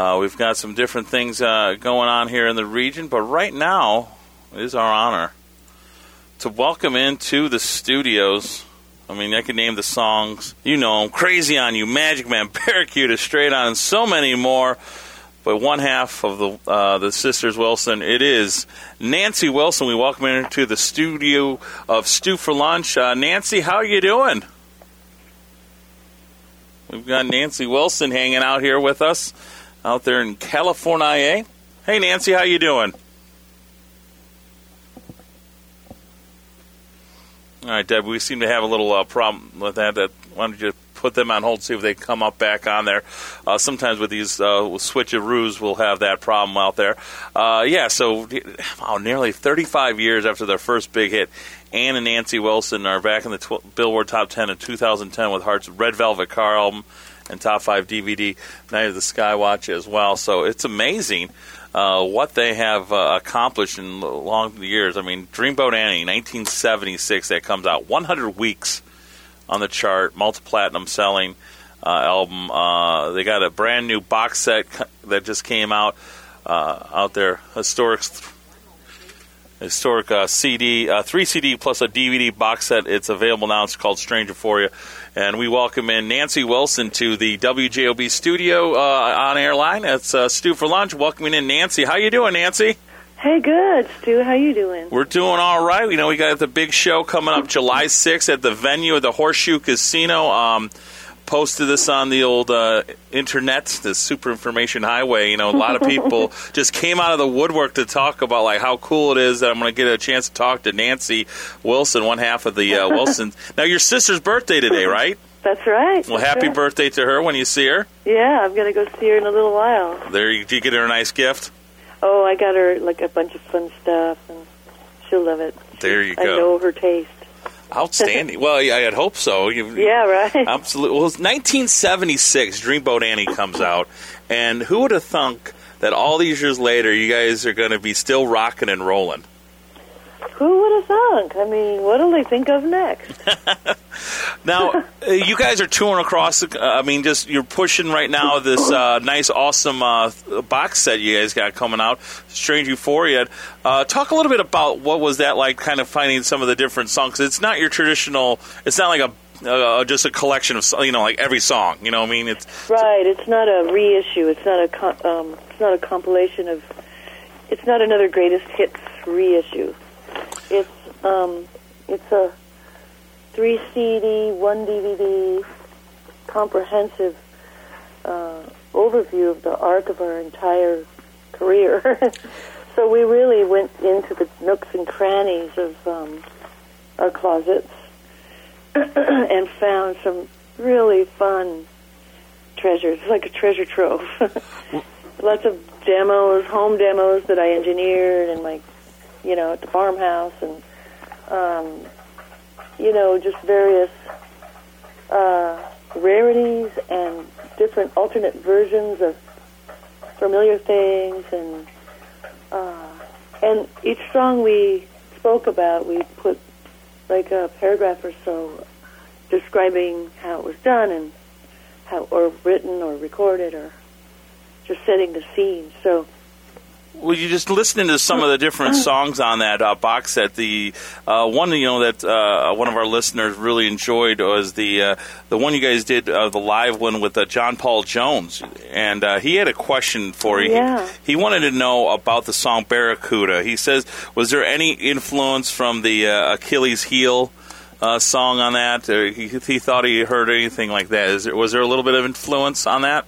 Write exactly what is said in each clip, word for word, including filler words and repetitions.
Uh, we've got some different things uh, going on here in the region, but right now it is our honor to welcome into the studios. I mean, I can name the songs. You know them. Crazy on You, Magic Man, Barracuda, Straight On, and so many more. But one half of the uh, the Sisters Wilson, it is Nancy Wilson. We welcome her to the studio of Stew for Lunch. Uh, Nancy, how are you doing? We've got Nancy Wilson hanging out here with us out there in California. Hey, Nancy, how you doing? All right, Deb, we seem to have a little uh, problem with that. That why don't you put them on hold, see if they come up back on there. Uh, sometimes with these uh, switcheroos, we'll have that problem out there. Uh, yeah, so wow, nearly thirty-five years after their first big hit, Ann and Nancy Wilson are back in the tw- Billboard Top ten in two thousand ten with Heart's Red Velvet Car album and Top five D V D, Night of the Skywatch as well. So it's amazing uh, what they have uh, accomplished in long years. I mean, Dreamboat Annie, nineteen seventy-six, that comes out, one hundred weeks on the chart, multi-platinum selling uh, album. Uh, they got a brand new box set that just came out uh, out there, historic historic uh, C D, uh, three C D plus a D V D box set. It's available now. It's called Stranger For You. And we welcome in Nancy Wilson to the W J O B studio uh, on-air line. It's uh, Stew for Lunch. Welcoming in Nancy. How you doing, Nancy? Hey, good, Stu. How you doing? We're doing all right. You know, we got the big show coming up July sixth at the venue of the Horseshoe Casino. Um, posted this on the old uh, internet, the Super Information Highway. You know, a lot of people just came out of the woodwork to talk about like how cool it is that I'm going to get a chance to talk to Nancy Wilson, one half of the uh, Wilsons. Now, your sister's birthday today, right? That's right. Well, that's happy right. birthday to her when you see her. Yeah, I'm going to go see her in a little while. There, you, did you get her a nice gift? Oh, I got her like a bunch of fun stuff, and she'll love it. There you I go. I know her taste. Outstanding. Well, I had hoped so. You, yeah, right. Absolutely. Well, it's nineteen seventy-six, Dreamboat Annie comes out, and who would have thunk that all these years later you guys are going to be still rocking and rolling? Who would have thunk? I mean, what'll they think of next? Now, you guys are touring across, uh, I mean, just you're pushing right now this uh, nice, awesome uh, box set you guys got coming out, Strange Euphoria. Uh, talk a little bit about what was that like, kind of finding some of the different songs. It's not your traditional, it's not like a uh, just a collection of, you know, like every song, you know what I mean? It's right, it's not a reissue, it's not a, com- um, it's not a compilation of, it's not another greatest hits reissue. It's um, it's a three C D, one D V D, comprehensive uh, overview of the arc of our entire career. So we really went into the nooks and crannies of um, our closets and found some really fun treasures, like a treasure trove. Lots of demos, home demos that I engineered and my you know, at the farmhouse, and, um, you know, just various uh, rarities and different alternate versions of familiar things, and uh, and each song we spoke about, we put like a paragraph or so describing how it was done, and how, or written, or recorded, or just setting the scene, so... Well, you just listening to some of the different songs on that uh, box set. The uh, one, you know, that uh, one of our listeners really enjoyed was the uh, the one you guys did, uh, the live one with uh, John Paul Jones, and uh, he had a question for you. Yeah. He, he wanted to know about the song Barracuda. He says, was there any influence from the uh, Achilles Heel uh, song on that? Or he, he thought he heard anything like that. Is there, was there a little bit of influence on that?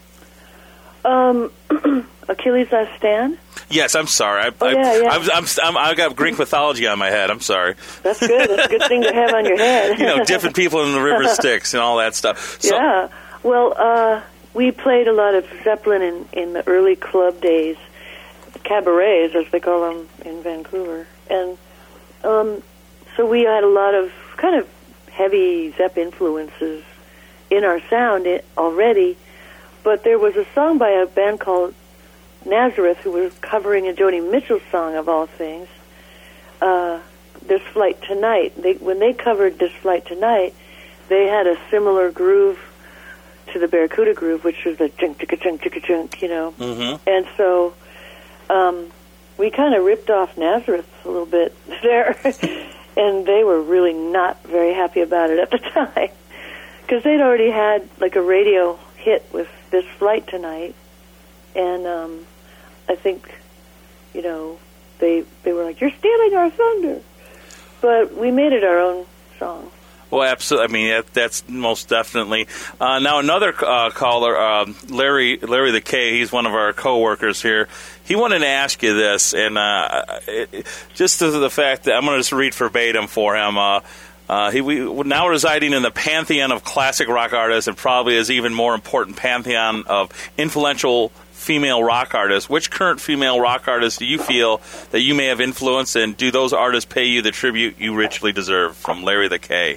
Um. Achilles Last Stand? Yes, I'm sorry. I, oh, I, yeah, yeah. I'm, I'm, I'm, I've got Greek mythology on my head. I'm sorry. That's good. That's a good thing to have on your head. You know, dipping people in the river Styx and all that stuff. So, yeah. Well, uh, we played a lot of Zeppelin in, in the early club days, cabarets, as they call them in Vancouver. And um, so we had a lot of kind of heavy Zepp influences in our sound already. But there was a song by a band called Nazareth, who was covering a Joni Mitchell song, of all things, uh, This Flight Tonight. They, when they covered This Flight Tonight, they had a similar groove to the Barracuda groove, which was the junk, chicka, junk, chicka, junk, you know. Mm-hmm. And so um, we kind of ripped off Nazareth a little bit there, and they were really not very happy about it at the time, because they'd already had like a radio hit with This Flight Tonight, and um, I think, you know, they they were like, "You're stealing our thunder," but we made it our own song. Well, absolutely. I mean, that, that's most definitely. Uh, now, another uh, caller, um, Larry, Larry the K. He's one of our coworkers here. He wanted to ask you this, and uh, it, just to the fact that I'm going to just read verbatim for him. Uh, uh, he we, now residing in the pantheon of classic rock artists, and probably is even more important pantheon of influential female rock artists. Which current female rock artists do you feel that you may have influenced, and do those artists pay you the tribute you richly deserve? From Larry the K.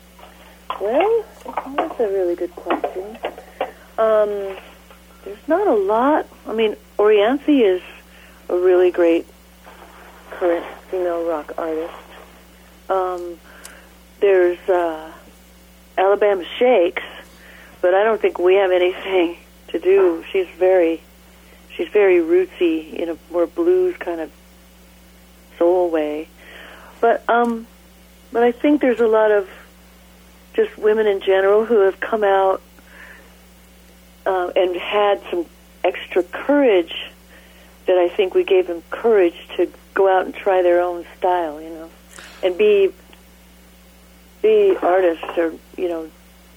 Well, that's a really good question. Um, there's not a lot. I mean, Orianthi is a really great current female rock artist. Um, there's uh, Alabama Shakes, but I don't think we have anything to do. She's very, she's very rootsy in a more blues kind of soul way. But um, but I think there's a lot of just women in general who have come out uh, and had some extra courage that I think we gave them courage to go out and try their own style, you know, and be be artists or, you know,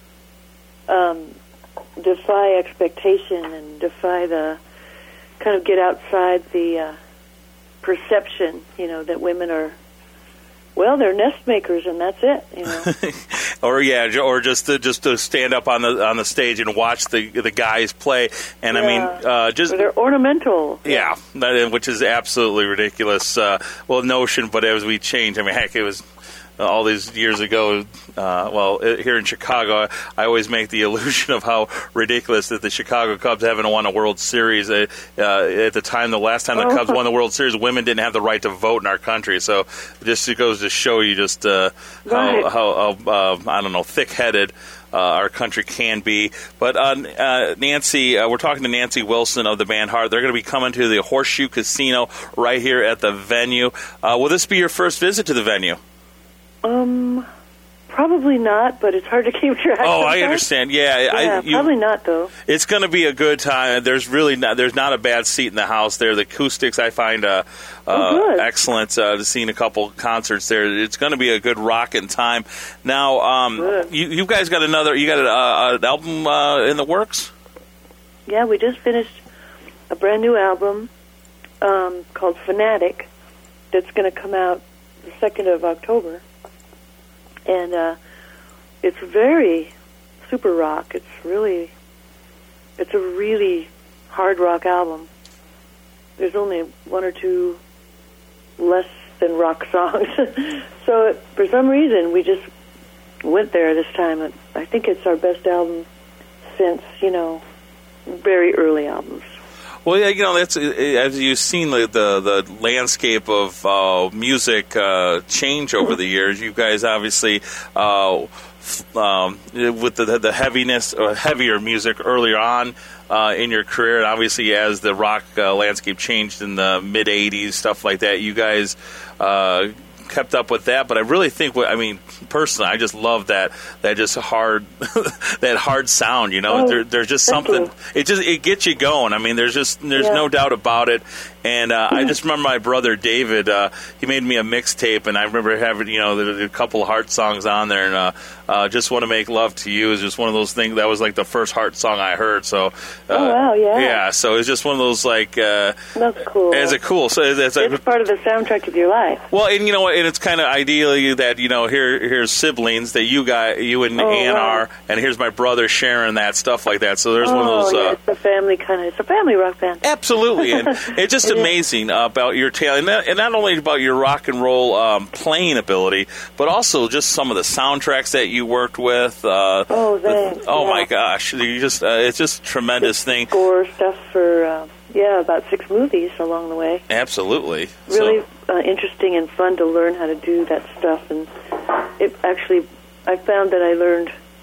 um, defy expectation and defy the, kind of get outside the uh, perception, you know, that women are, well, they're nest makers, and that's it, you know. or yeah, or just to, just to stand up on the on the stage and watch the the guys play. And yeah. I mean, uh, just or they're ornamental. Yeah, that, which is absolutely ridiculous. Uh, well, notion, but as we change, I mean, heck, it was. Uh, all these years ago, uh, well, here in Chicago, I always make the illusion of how ridiculous that the Chicago Cubs haven't won a World Series. Uh, uh, at the time, the last time the oh. Cubs won the World Series, women didn't have the right to vote in our country. So it just it goes to show you just uh, right. how, how, how uh, I don't know, thick-headed Uh, our country can be. But uh, uh, Nancy, uh, we're talking to Nancy Wilson of the band Heart. They're going to be coming to the Horseshoe Casino right here at the venue. Uh, will this be your first visit to the venue? Um, probably not, but it's hard to keep track. Oh, sometimes. I understand. Yeah, yeah I, you, probably not though. It's going to be a good time. There's really not, there's not a bad seat in the house there. The acoustics I find uh, oh, uh, excellent. Uh, seen a couple concerts there. It's going to be a good rockin' time. Now, um, you you guys got another. You got a, uh, an album uh, in the works? Yeah, we just finished a brand new album um, called Fanatic that's going to come out the second of October. And uh, it's very super rock. It's really, it's a really hard rock album. There's only one or two less than rock songs. So it, for some reason, we just went there this time. I think it's our best album since, you know, very early albums. Well, yeah, you know, that's as you've seen the the, the landscape of uh, music uh, change over the years. You guys obviously, uh, um, with the the heaviness or heavier music earlier on uh, in your career, and obviously as the rock uh, landscape changed in the mid eighties, stuff like that, you guys uh, kept up with that. But I really think, what I mean, personally, I just love that that just hard that hard sound. You know, oh, there, there's just something. You. It just it gets you going. I mean, there's just there's yeah. no doubt about it. And uh, I just remember my brother David. Uh, he made me a mixtape, and I remember having you know the, the couple of Heart songs on there. And uh, uh, Just Want to Make Love to You is just one of those things that was like the first Heart song I heard. So, uh, oh wow, yeah, yeah. So it's just one of those like uh, that's cool. As a cool, so it's, it's, it's part of the soundtrack of your life. Well, and you know what? And it's kind of ideally that you know here here's siblings that you got you and oh, Ann right. are, and here's my brother sharing that stuff like that. So there's oh, one of those. Yeah, Uh, it's a family kind of. It's a family rock band. Absolutely, and it's just it amazing uh, about your talent, and, that, and not only about your rock and roll um, playing ability, but also just some of the soundtracks that you worked with. Uh, oh, thanks. the, oh yeah. my gosh, you just uh, it's just a tremendous just thing. Score stuff for uh, yeah, about six movies along the way. Absolutely, really so. uh, interesting and fun to learn how to do that stuff, and it actually I found that I learned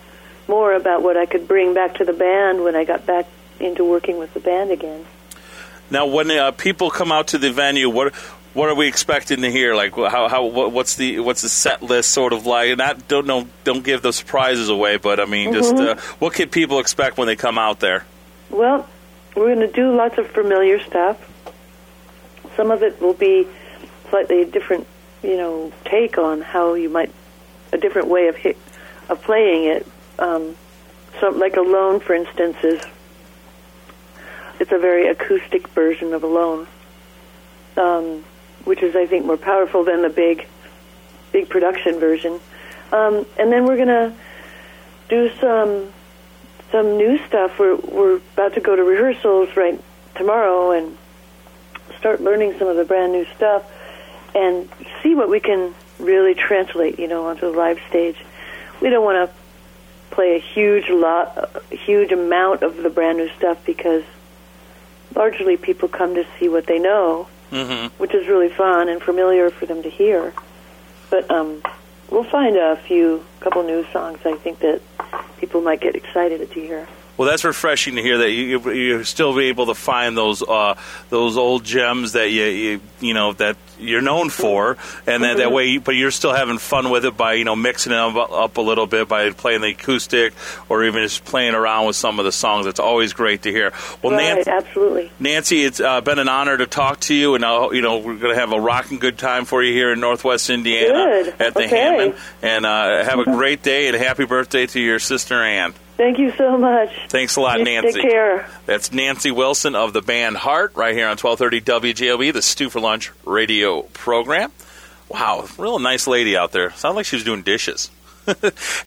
more about what I could bring back to the band when I got back into working with the band again. Now, when uh, people come out to the venue, what what are we expecting to hear? Like, how how what, what's the what's the set list sort of like? Not don't know don't give the surprises away, but I mean, just Mm-hmm. uh, what can people expect when they come out there? Well, we're going to do lots of familiar stuff. Some of it will be slightly different, you know, take on how you might, a different way of hit, of playing it. Um, so, like Alone, for instance, is it's a very acoustic version of Alone, um, which is, I think, more powerful than the big, big production version. Um, and then we're going to do some some new stuff. We're we're about to go to rehearsals right tomorrow and start learning some of the brand new stuff and see what we can really translate, you know, onto the live stage. We don't want to play a huge lot, a huge amount of the brand new stuff because largely people come to see what they know, Mm-hmm. which is really fun and familiar for them to hear. But um, we'll find a few, couple new songs I think that people might get excited to hear. Well, that's refreshing to hear that you you still be able to find those uh, those old gems that you, you you know that you're known for, and that, that way, you, but you're still having fun with it by you know mixing it up, up a little bit by playing the acoustic or even just playing around with some of the songs. It's always great to hear. Well, Right, Nancy, absolutely. Nancy, it's uh, been an honor to talk to you, and uh, you know we're going to have a rocking good time for you here in Northwest Indiana Good. at the Okay. Hammond, and uh, have a great day and happy birthday to your sister Ann. Thank you so much. Thanks a lot, You Nancy. Take care. That's Nancy Wilson of the band Heart, right here on twelve thirty W J O B, the Stew for Lunch radio program. Wow, real nice lady out there. Sounded like she was doing dishes.